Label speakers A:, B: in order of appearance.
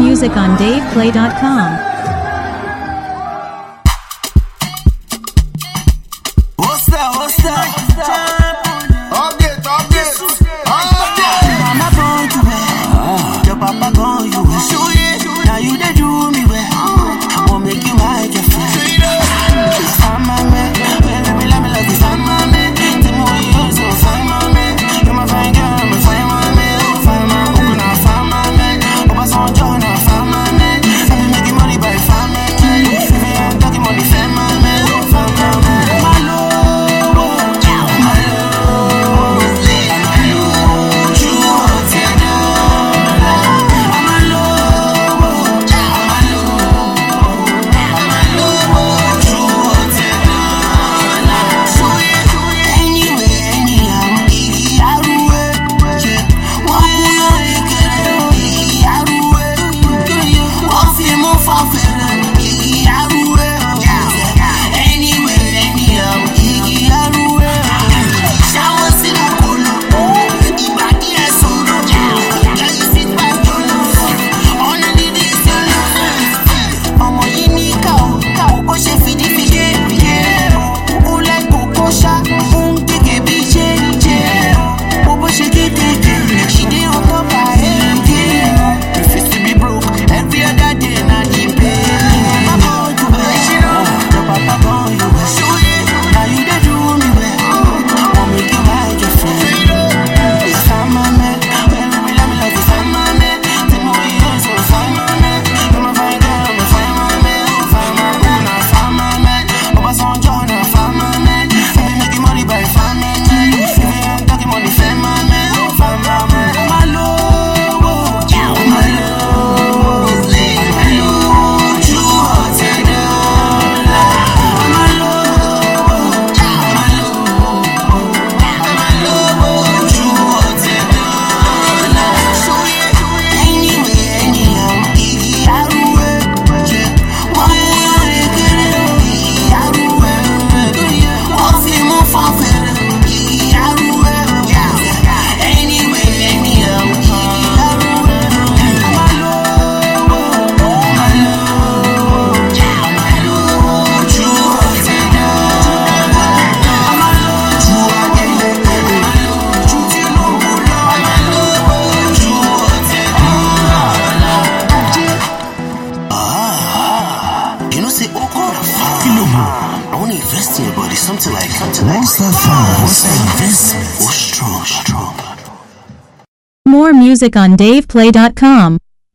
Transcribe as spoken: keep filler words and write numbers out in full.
A: music on dave play dot com.
B: What's that? What's that? Update, update, update. Mama born you well, your papa born you well. So yeah, now you they do me well. Won't make you my girlfriend. It's fine, my man. Baby, let me love you, fine, my man. Tell me what you so fine, my man. You're my fine girl, I'm a fine, my man. Oh, fine, my man. Open up, fine, my man. Open some joy, now, fine, my man. I be making money by fine, my man. If you ain't talking money, fine, my man. Oh, fine, my man. My love. I want to invest in your body, something like, something like.
C: What's that fun? What's that
B: investment? Oh, strong, strong.
A: More music on dave play dot com.